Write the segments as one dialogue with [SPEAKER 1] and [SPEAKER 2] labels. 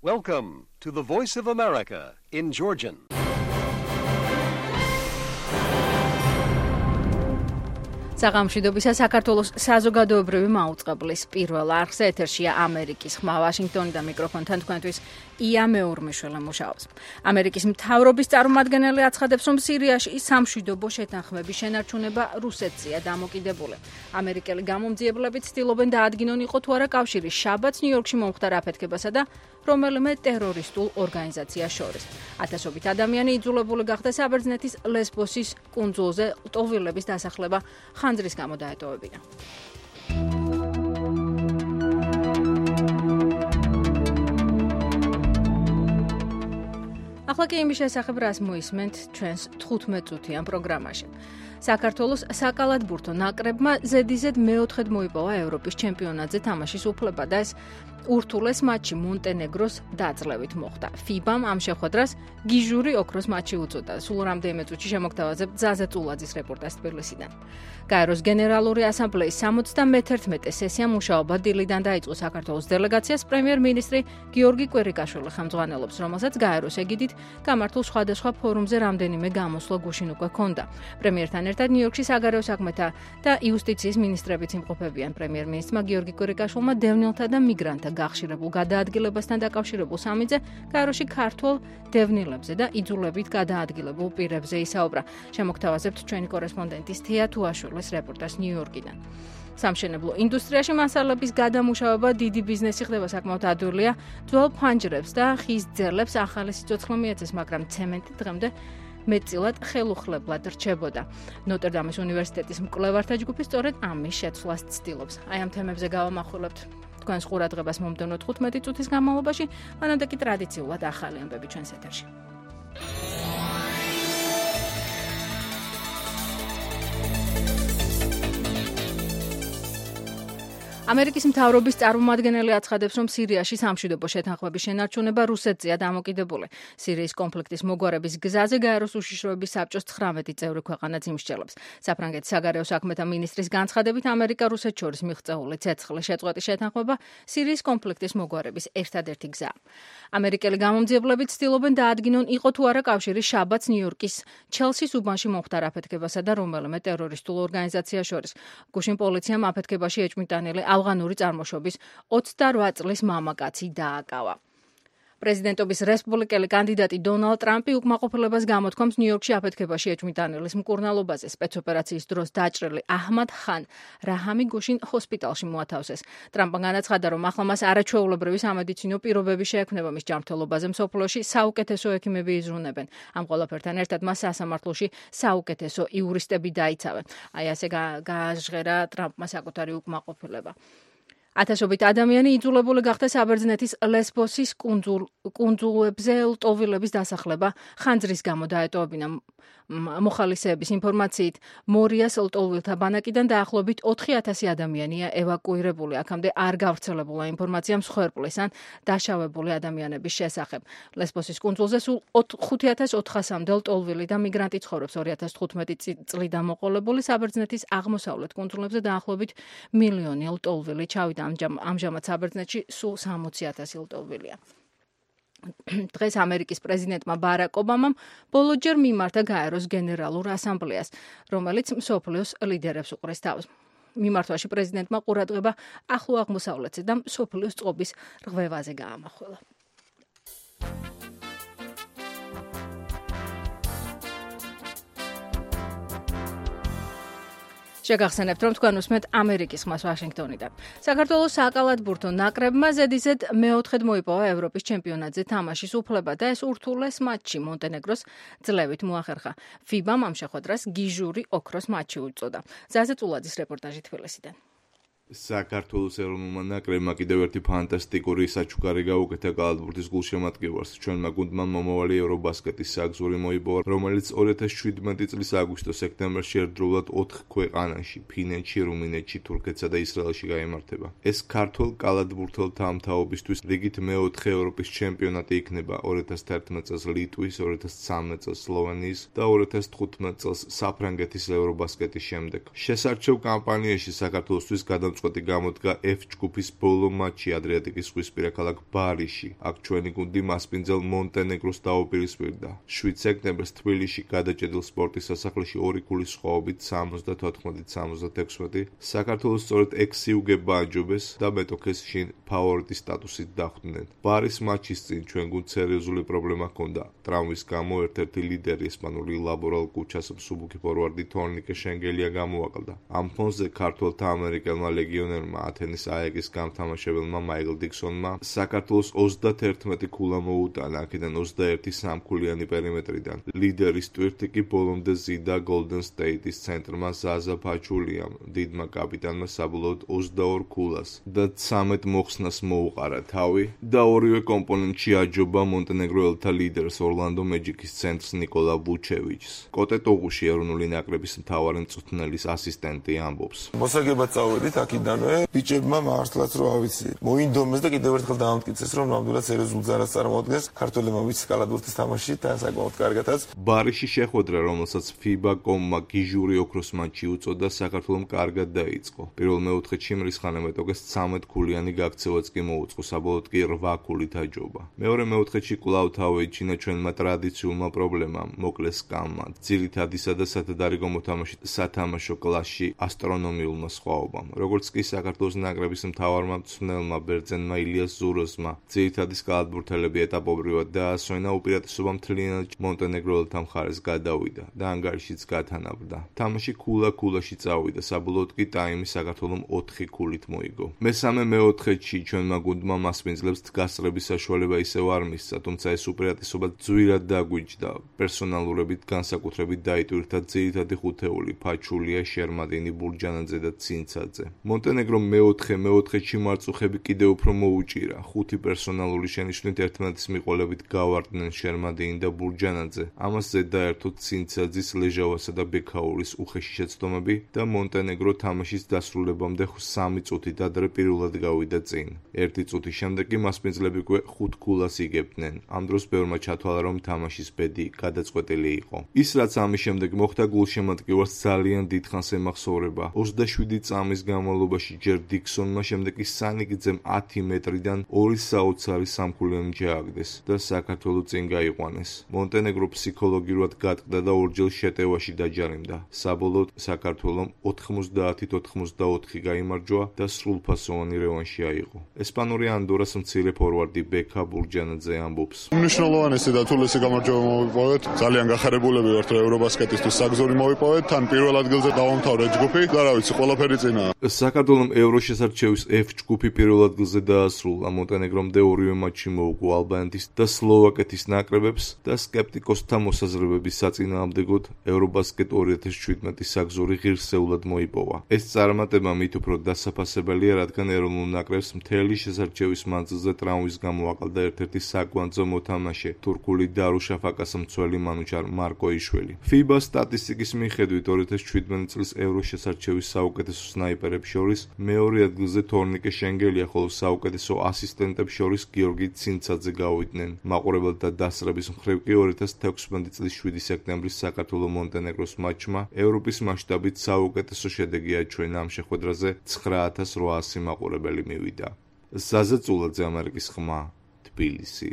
[SPEAKER 1] Welcome to the Voice of America in Georgian.
[SPEAKER 2] საღამოშიდობისა საქართველოს საზოგადოებრივი მაუწყებლის პირველ არხზე ეთერშია ამერიკის ხმა ვაშინგტონიდან მიკროფონთან თქვენთვის ია მეურმიშვილი მუშაობს. ამერიკის მთავრობის წარმომადგენელი აცხადებს, რომ სირიაში სამშვიდობო შეთანხმების შენარჩუნება რუსეთზეა დამოკიდებული. ამერიკელი გამომძიებლები ცდილობენ დაადგინონ იყო თუ არა კავშირი შაბათს ნიუ-იორკში მომხდარ აფეთქებასა და რომელიმე ტერორისტულ ორგანიზაციას შორის. ათასობით ადამიანი იძულებული გახდა საბერძნეთის ლესბოსის კუნძულზე ლტოვილების დასახლება ხანძრის გამო დაეტოვებინა. ახლა კი იმის შესახებ რას მოისმენთ ჩვენს 15 წუთიან პროგრამაში. საქართველოს საკალათბურთო ნაკრებმა ზედიზედ მეოთხედ მოიპოვა ევროპის ჩემპიონატზე თამაშის უფლება და ეს ურთულეს მატჩი მონტენეგროს დაძლევით მოხდა. FIBA-მ ამ შეხვედრას გიჟური ოქროს მატჩი უწოდა. სულ რამდენიმე წუთში შემოგთავაზებთ ზაზა წულაძის რეპორტაჟს თბილისიდან. გაეროს გენერალური ასამბლეის 71 სესია მუშაობა დილიდან დაიწყო საქართველოს დელეგაციას პრემიერ-მინისტრი გიორგი კვერიკაშვილი ხელმძღვანელობს, რომელსაც გაეროს ეგიდით გამართულ სხვადასხვა ფორუმზე რამდენიმე გამოსვლა გუშინ უკვე ჰქონდა. პრემიერთან ერთად ნიუ-იორკში საგარეო საქმეთა და იუსტიციის მინისტრებიც იმყოფებიან. პრემიერ-მინისტრმა გიორგი კვერიკაშვილმა დევნილთა და მიგრანტთა გახშირებულ გადაადგილებასთან დაკავშირებულ სამიტზე გაეროში ქართველ დევნილებზე და იძულებით გადაადგილებულ პირებზე ისაუბრა. შემოგთავაზებთ ჩვენი კორესპონდენტის თეა თუაშვილის რეპორტაჟს ნიუ-იორკიდან. სამშენებლო ინდუსტრიაში მასალების გადამუშავება დიდი ბიზნესი ხდება საკმაოდ ადვილია. ძველ ფანჯრებს და ხის ძელებს ახალი სიცოცხლე მიეცეს, მაგრამ ცემენტი დღემდე მეტწილად ხელუხლებლად რჩებოდა. ნოტრდამის უნივერსიტეტის მკვლევართა ჯგუფი სწორედ ამის შეცვლას ცდილობს. აი ამ თემებზე გავამახვილებთ თქვენს ყურადღებას მომდევნო 15 წუთის განმავლობაში, მანამდე კი ტრადიციულად ახალი ამბები ჩვენს ეთერში. ამერიკის მთავრობის წარმომადგენელი აცხადებს, რომ სირიაში სამშვიდობო შეთანხმების შენარჩუნება რუსეთზეა დამოკიდებული. სირიის კონფლიქტის მოგვარების გზაზე გაეროს უშიშროების საბჭოს 19 წევრი ქვეყანაც იმსჯელებს. საფრანგეთის საგარეო საქმეთა მინისტრის განცხადებით, ამერიკა-რუსეთს შორის მიღწეული ცეცხლის შეწყვეტის შეთანხმება სირიის კონფლიქტის მოგვარების ერთადერთი გზაა. ამერიკელი გამომძიებლები ცდილობენ დაადგინონ იყო თუ არა კავშირი შაბათს ნიუ-იორკის ჩელსის უბანში მომხდარ აფეთქებასა და რომელიმე ტერორისტულ ორგანიზაციას შორის. გუშინ პოლიციამ აფეთქებაში ეჭვმიტანილი ავღანური წარმოშობის 28 წლის მამაკაცი დააკავა. პრეზიდენტობის რესპუბლიკელი კანდიდატი დონალდ ტრამპი უკმაყოფილებას გამოთქვამს ნიუ-იორკში აფეთქებაში ეჭვმიტანილის მკურნალობაზე. სპეცოპერაციის დროს დაჭრილი აჰმად ხან რაჰამი გუშინ ჰოსპიტალში მოათავსეს. ტრამპმა განაცხადა, რომ ახლა მას არაჩვეულებრივი სამედიცინო პირობები შეექმნება მის ჯანმრთელობაზე მსოფლიოში საუკეთესო ექიმები იზრუნებენ. ამ ყველაფერთან ერთად მას სასამართლოში საუკეთესო იურისტები დაიცავენ. აი ასე გააჟღერა ტრამპმა საკუთარი უკმაყოფილება. ათასობით ადამიანი იძულებული გახდა საბერძნეთის ლესბოსის კუნძულებზე ლტოვილების დასახლება ხანძრის გამო დაეტოვებინა. მოხალისეების ინფორმაციით, მორიას ლტოვილთა ბანაკიდან დაახლოებით 4000 ადამიანია ევაკუირებული. აქამდე არ გავრცელებულა ინფორმაცია მსხვერპლის ან დაშავებული ადამიანების შესახებ. ლესბოსის კუნძულზე სულ 5400-მდე ლტოლვილი და მიგრანტი ცხოვრობს. 2015 წლიდან მოყოლებული საბერძნეთის აღმოსავლეთ კუნძულებზე დაახლოებით მილიონი ლტოლვილი ჩავიდა. ამჟამად საბერძნეთში სულ 60,000 ლტოლვილია. დღეს ამერიკის პრეზიდენტმა ბარაკ ობამამ ბოლოჯერ მიმართა გაეროს გენერალურ ასამბლეას, რომელიც მსოფლიოს ლიდერებს უყურეს თავს. მიმართვაში პრეზიდენტმა ყურადღება ახლო აღმოსავლეთზე და მსოფლიოს წყობის რღვევაზე გაამახვილა. შეგახსენებთ, რომ თქვენ უსმენთ ამერიკის ხმას ვაშინგტონიდან. საქართველოს საკალათბურთო ნაკრებმა ზედიზედ მეოთხედ მოიპოვა ევროპის ჩემპიონატზე თამაშის უფლება და ეს ურთულეს მატჩი მონტენეგროს ძლევით მოახერხა. FIBA-მ ამ შეხვედრას გიჟური ოქროს მატჩი უწოდა. ზაზა წულაძის რეპორტაჟი თბილისიდან.
[SPEAKER 3] საქართველოს ეროვნულმა ნაკრებმა კიდევ ერთი ფანტასტიკური საჩუქარი გაუკეთა კალათბურთის გულშემატკივარს. ჩვენმა გუნდმა მომავალი ევრობასკეტის საგზური მოიპოვა, რომელიც 2017 წლის აგვისტო-სექტემბერში ერთდროულად 4 ქვეყანაში, ფინეთში, რუმინეთში, თურქეთსა და ისრაელში გაიმართება. ეს ქართულ კალათბურთელთა ამთაობისთვის რიგით მეოთხე ევროპის ჩემპიონატი იქნება 2011 წელს ლიტვის, 2013 წელს სლოვენიის და 2015 წელს საფრანგეთის ევრობასკეტის შემდეგ. შესარჩევ კამპანიაში საქართველოსთვის გადამწყვეტი გადაწყვეტი გამოდგა F ჯგუფის ბოლო მატჩი ადრიატიკის ზღვისპირა ქალაქ ბარიში. აქ ჩვენი გუნდი მასპინძელ მონტენეგროს დაუპირისპირდა. 7 სექტემბერს თბილისში გადაჭედილ სპორტის სასახლეში 2 გოლის სხვაობით 74-76 საქართველოს სწორედ 6 უგება აჯობეს და მეტოქეს შინ ფავორიტის სტატუსით დახვდნენ. ბარის მატჩის წინ ჩვენ გუნდს სერიოზული პრობლემა ჰქონდა. ტრამვის გამო ერთ-ერთი ლიდერი ესპანური ლაბორალ კუჩას მსუბუქი ფორვარდი თორნიკე შენგელია გამოაკლდა. ამ ფონზე ქართველთა ამერიკელმა ლეგიონერმა ათენის აეგის გამთამაშებელმა მაიკლ დიქსონმა საქართველოს 31 ქულა მოუტანა, აქედან 21 სამქულიანი პერიმეტრიდან. ლიდერის ტვირთი კი ბოლომდე ზიდა Golden State-ის ცენტრმა ზაზა ფაჩულიამ, დიდმა კაპიტანმა საბოლოოდ 22 ქულას და 13 მოხსნას მოუყარა თავი და ორივე კომპონენტში აჯობა მონტენეგროელთა ლიდერს ორლანდო მეჯიკის ცენტრს ნიკოლა ვუჩევიჩს. კოტე ტოღუში ეროვნული ნაკრების მთავარი მწვრთნელის ასისტენტი ამბობს.
[SPEAKER 4] მოსაგებად წავედით აქიდანვე, ბიჭებმა მართლაც რო ავიცი. მოინდომეს და კიდევ ერთხელ დაამტკიცეს, რომ ნამდვილად სერიოზულ ზარას წარმოადგენს ქართველებმა ვიცი კალათბურთის თამაში და საკმაოდ კარგადაც.
[SPEAKER 3] ბარიში შეხვედრა, რომელსაც FIBA.com-მა გიჟური ოქროს მატჩი უწოდა, საქართველომ კარგად დაიწყო. პირველ-მეოთხეში მრისხანე მეტოქეს 13 ქულიანი გაქცევაც კი მოუწყო, საბოლოოდ კი 8 ქულით აჯობა. მეორე-მეოთხეში კვლავ თავი იჩინა ჩვენმა ტრადიციულმა პრობლემამ, მოკლე სკამმა, ძირითადისა და სათადარიგო მოთამაშით სათამაშო კლასში ასტრონომიულმა სხვაობამ. როგორც კი საქართველოს ნაკრების მთავარმა მწვრთნელმა ბერძენმა ილიას ზუროსმა ძირითადის კალათბურთელები ეტაპობრივად დაასვენა, უპირატესობა მთლიანად მონტენეგროელთა მხარეს გადავიდა და ანგარიშიც გათანაბრდა. თამაში ქულა-ქულაში წავიდა, საბოლოოდ კი ტაიმი საქართველომ 4 ქულით მოიგო. მესამე-მეოთხეში ჩვენმა გუნდმა მასპინძლებს გასწრების საშუალება ისევ არ მისცა, თუმცა ეს უპირატესობა ძვირად დაგვიჯდა. პერსონალურებით განსაკუთრებით დაიტვირთა ძირითადი ხუთეული ფაჩულია, შერმადინი, ბურჯანაძე და ცინცაძე. მონტენეგრომ მეოთხეში მარწუხები კიდევ უფრო მოუჭირა. 5 პერსონალური შენიშვნით ერთმანეთის მიყოლებით გავარდნენ შერმადინი და ბურჯანაძე. ამას ზედაერთოდ ცინცაძის, ლეჟავასა და ბექაურის უხეში შეცდომები და მონტენეგრო თამაშის დასრულებამდე 3 წუთით ადრე პირველად გავიდა წინ. 1 წუთის შემდეგ კი მასპინძლები უკვე 5 ქულას იგებდნენ. ამ დროს ბევრმა ჩათვალა, რომ თამაშის ბედი გადაწყვეტილი იყო. ის რაც ამის შემდეგ მოხდა, გულშემატკივარს ძალიან დიდხანს ემახსოვრება. 27 წამის განმავლობაში ჯერ დიქსონმა, შემდეგ კი სანიგძემ 10 მეტრიდან 2 საოცარი სამქულიანი ჯააგდეს და საქართველო წინ გაიყვანეს. მონტენეგრო ფსიქოლოგიურად გატყდა და ორჯერ შეტევაში დაჯარიმდა. საბოლოოდ საქართველომ 90-84 გაიმარჯვა და სრულფასოვანი რევანში აიღო. ესპანური ანდორას მცირე ფორვარდი ბექა ბურჯანაძე ამბობს.
[SPEAKER 5] უმნიშვნელოვანესი და თულესი გამარჯვება მოვიპოვეთ. ძალიან გახარებულები ვართ, რომ ევრობასკეტისთვის საგზური მოვიპოვეთ. თან პირველ ადგილზე დავამთავრეთ ჯგუფი და რა ვიცი, ყველაფერი წინაა.
[SPEAKER 3] საქართველომ ევროშესარჩევის F ჯგუფი პირველ ადგილზე დაასრულა. მონტენეგრომდე ორივე მატჩი მოუგო ალბანეთის და სლოვაკეთის ნაკრებებს და სკეპტიკოსთა მოსაზრებების საწინააღმდეგოდ ევრობასკეტ 2017 საგზური ღირსეულად მოიპოვა. ეს წარმატება მით უფრო დასაფასებელია, რადგან ეროვნულ ნაკრებს მთელი შესარჩევის მანძილზე ტრამვის გამო აყალდა ერთ-ერთი საკვანძო მოთამაშე, თურქული დარუშაფაკას მცველი მანუჩარ მარკოიშვილი. FIBA სტატისტიკის მიხედვით 2017 წლის ევროშესარჩევის საუკეთესო სნაიპერებს შორის მეორე ადგილზე თორნიკე შენგელია, ხოლო საუკეთესო ასისტენტებს შორის გიორგი ცინცაძე გავიდნენ. მაყურებელთა დასწრების მხრივ კი 2016 წლის 7 სექტემბრის საქართველო-მონტენეგროს მატჩმა ევროპის მასშტაბით საუკეთესო შედეგი აჩვენა. ამ შეხვედრაზე 9800 მაყურებელი მივიდა. ზაზა წულაძე, ამერიკის ხმა, თბილისი.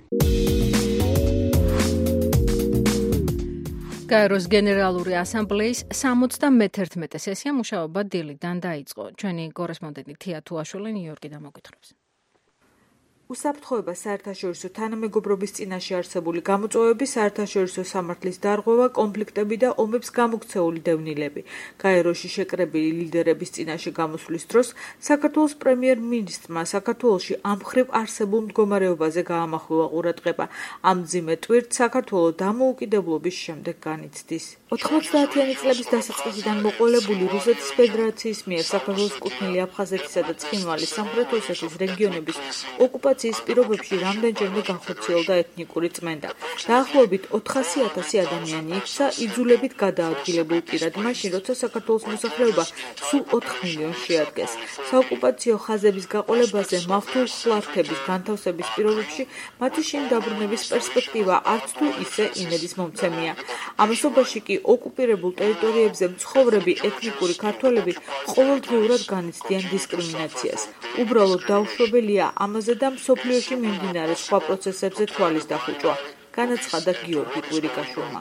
[SPEAKER 2] გაეროს გენერალური ასამბლეის 71 სესია მუშაობა დილიდან დაიწყო. ჩვენი კორესპონდენტი თია თუაშვილი ნიუ-იორკიდან მოგვითხრობს.
[SPEAKER 6] უსაფრთხოება საერთაშორისო თანამეგობრობის წინაშე არსებული გამოწვევები, საერთაშორისო სამართლის დარღვევა, კონფლიქტები და ომებს გამოქცეული დევნილები. გაეროში შეკრებილი ლიდერების წინაშე გამოსვლის დროს საქართველოს პრემიერ-მინისტრმა საქართველოში ამ მხრივ არსებულ მდგომარეობაზე გაამახვილა ყურადღება. ამ მძიმე ტვირთს საქართველო დამოუკიდებლობის შემდეგ განიცდის. 90-იანი წლების დასაწყისიდან მოყოლებული რუსეთის ფედერაციის მიერ საქართველოს კუთვნილი აფხაზეთისა და ცხინვალის სამხრეთ ოსეთის რეგიონების ოკუპაცია ოკუპაციის პირობებში რამდენჯერმე განხორციელდა ეთნიკური წმენდა. დაახლოებით 400,000 ადამიანი იქცა იძულებით გადაადგილებულ პირად, მაშინ როცა საქართველოს მოსახლეობა სულ 4 მილიონს შეადგენს. საოკუპაციო ხაზების გაყოლებაზე მავთულ ხლართების განთავსების პირობებში მათი შინ დაბრუნების პერსპექტივა არც თუ ისე იმედის მომცემია. ამასობაში კი ოკუპირებულ ტერიტორიებზე მცხოვრები ეთნიკური ქართველები ყოველდღიურად განიცდიან დისკრიმინაციას. უბრალოდ დაუშვებელია ამაზე და მსოფლიოში მიმდინარე სხვა პროცესებზე თვალის დახუჭვა, განაცხადა გიორგი კვირიკაშვილმა.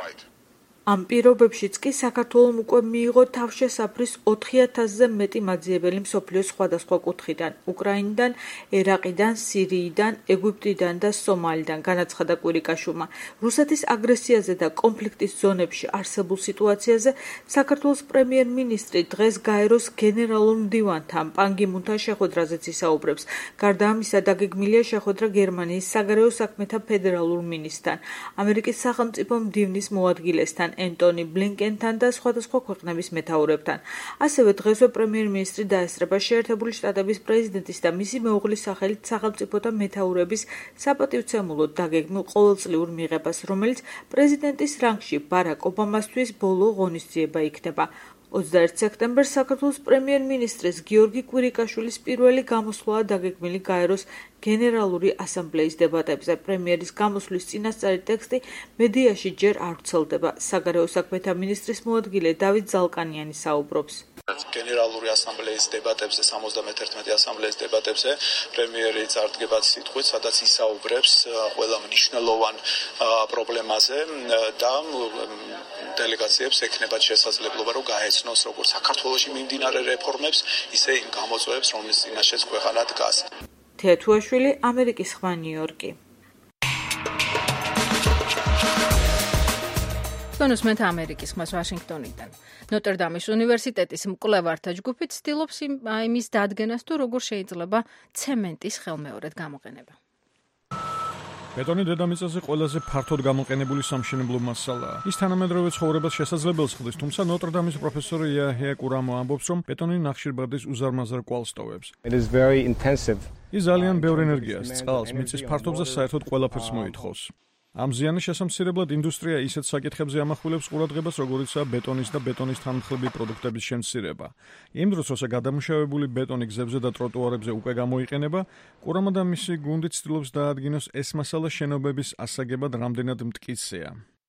[SPEAKER 6] ამ პირობებშიც კი საქართველომ უკვე მიიღო თავშესაფრის 4,000-ზე მეტი მაძიებელი მსოფლიოს სხვადასხვა კუთხიდან, უკრაინიდან, ერაყიდან, სირიიდან, ეგვიპტიდან და სომალიდან, განაცხადა კვირიკაშვილმა. რუსეთის აგრესიაზე და კონფლიქტის ზონებში არსებულ სიტუაციაზე საქართველოს პრემიერ-მინისტრი დღეს გაეროს გენერალურ მდივანთან პან გი მუნთან შეხვედრაზეც ისაუბრებს. გარდა ამისა, დაგეგმილია შეხვედრა გერმანიის საგარეო საქმეთა ფედერალურ მინისტრთან, ამერიკის სახელმწიფო მდივნის მოადგილესთან, ენტონი ბლინკენთან და სხვადასხვა ქვეყნების მეთაურებთან. ასევე დღესვე პრემიერ-მინისტრი დაესწრება შეერთებული შტატების პრეზიდენტის და მისი მეუღლის სახელით სახელმწიფოთა მეთაურების საპატივცემულოდ დაგეგმილ ყოველწლიურ მიღებას, რომელიც პრეზიდენტის რანგში ბარაკ ობამასთვის ბოლო ღონისძიება იქნება. 21 სექტემბერს საქართველოს პრემიერ-მინისტრის გიორგი კვირიკაშვილის პირველი გამოსვლაა დაგეგმილი გაეროს გენერალური ასამბლეის დებატებზე. პრემიერის გამოსვლის წინასწარი ტექსტი მედიაში ჯერ არ ვრცელდება. საგარეო საქმეთა მინისტრის მოადგილე დავით ზალკანიანი საუბრობს.
[SPEAKER 7] გენერალური ასამბლეის დებატებზე, 71 ასამბლეის დებატებზე პრემიერი წარდგება სიტყვით, სადაც ისაუბრებს ყველა მნიშვნელოვან პრობლემაზე და დელეგაციებს ექნებათ შესაძლებლობა, რომ გაეცნოს როგორც საქართველოში მიმდინარე რეფორმებს, ისე იმ გამოწვევებს, რომლის წინაშეც ქვეყანა დგას.
[SPEAKER 6] თეთუაშვილი, ამერიკის ხმა, ნიუ-იორკი.
[SPEAKER 2] თონუსმეთ ამერიკის ხმას ვაშინგტონიდან. ნოტრდამის უნივერსიტეტის მკვლევართა ჯგუფი ცდილობს იმის დადგენას, თუ როგორ შეიძლება ცემენტის ხელმეორედ გამოყენება.
[SPEAKER 8] ბეტონი დედამიწაზე ყველაზე ფართოდ გამოყენებული სამშენებლო მასალაა. ის თანამედროვე ცხოვრებას შესაძლებელს ხდის, თუმცა ნოტრდამის პროფესორი იაჰია კურამო ამბობს, რომ ბეტონი ნახშირბადის უზარმაზარ კვალს ტოვებს. ის ძალიან ბევრ ენერგიას, წყალს, მიწის ფართობზე საერთოდ ყველაფერს მოითხოვს. ამ ზიანის შესამცირებლად ინდუსტრია ისეთ საკითხებზე ამახვილებს ყურადღებას, როგორიცაა ბეტონის და ბეტონის თანმხლები პროდუქტების შემცირება. იმ დროს, როცა გადამუშავებული ბეტონი გზებზე და ტროტუარებზე უკვე გამოიყენება, კურამა და მისი გუნდი ცდილობს დაადგინოს ეს მასალა შენობების ასაგებად რამდენად მტკიცეა.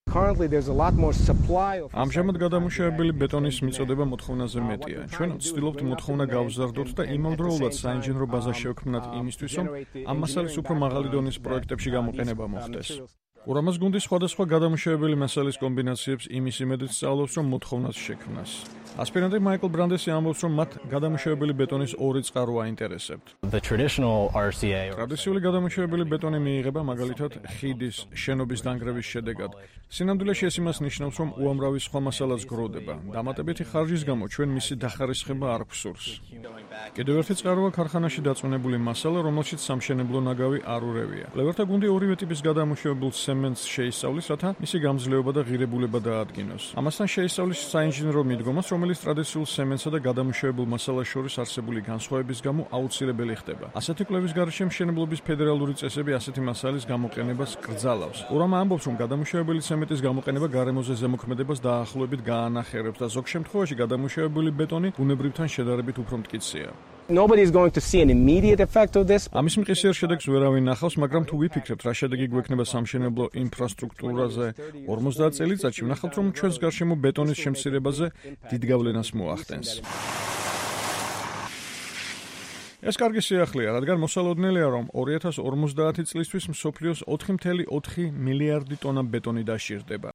[SPEAKER 8] ამჟამად გადამუშავებელი ბეტონის მიწოდება მოთხოვნაზე მეტია. ჩვენ ვცდილობთ მოთხოვნა გავზარდოთ და იმავდროულად საინჟინრო ბაზა შევქმნათ იმისთვის, რომ ამ მასალის უფრო მაღალი დონის პროექტებში გამოყენება მოხდეს. კურამას გუნდი სხვადასხვა გადამუშავებელი მასალის კომბინაციებს იმის იმედით სწავლობს, რომ მოთხოვნას შექმნას. ასპირანტი მაიკლ ბრანდესი ამბობს, რომ მათ გადამუშავებელი ბეტონის ორი წყარო აინტერესებთ. ტრადიციული გადამუშავებელი ბეტონი მიიღება მაგალითად ხიდის შენობის დანგრევის შედეგად. სინამდვილეში ეს იმას ნიშნავს, რომ უამრავი სხვა მასალაც გროვდება. დამატებითი ხარჯის გამო ჩვენ მისი დახარისხება არ გვსურს. კიდევ ერთი წყაროა ქარხანაში დაწუნებული მასალა, რომელშიც სამშენებლო ნაგავი არ ურევია. კვლევართა გუნდი ორივე ტიპის გადამუშავებულ ცემენტს შეისწავლის, რათა მისი გამძლეობა და ღირებულება დაადგინოს. ამასთან შეისწავლის საინჟინრო მიდგომას, რომელიც ტრადიციულ ცემენტსა და გადამუშავებულ მასალას შორის არსებული განსხვავების გამო აუცილებელი ხდება. ასეთი კვლევის გარეშე მშენებლობის ფედერალური წესები ასეთი მასალის გამოყენებას კრძალავს. კურამა ამბობს, რომ გადამუშავებელი ცემენტის გამოყენება გარემოზე ზემოქმედებას დაახლოებით გაანახიერებს და ზოგ შემთხვევაში გადამუშავებული ბეტონი ბუნებრივთან შედარებით უფრო მტკიცეა. ამის მყისიერ შედეგს ვერავინ ნახავს, მაგრამ თუ ვიფიქრებთ, რა შედეგი გვექნება სამშენებლო ინფრასტრუქტურაზე 50 წელიწადში, ვნახავთ, რომ ჩვენს გარშემო ბეტონის შემცირებაზე დიდ გავლენას მოახდენს. ეს კარგი სიახლეა, რადგან მოსალოდნელია, რომ 2050 წლისთვის მსოფლიოს 4,4 მილიარდი ტონა ბეტონი დაშირდება.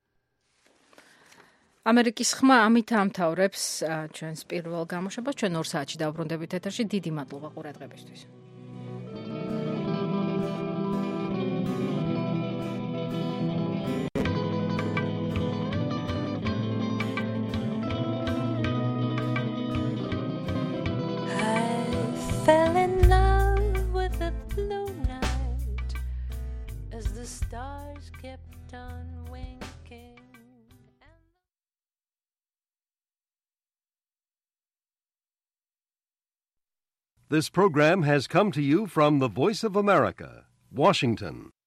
[SPEAKER 2] ამერიკის ხმა ამით ამთავრებს ჩვენს პირველ გამოშვებას. ჩვენ 2 საათში დავბრუნდებით ეთერში. დიდი მადლობა ყურადღებისთვის.
[SPEAKER 9] Fell in love with a blue night as the stars kept on winking.
[SPEAKER 1] This program has come to you from the Voice of America, Washington.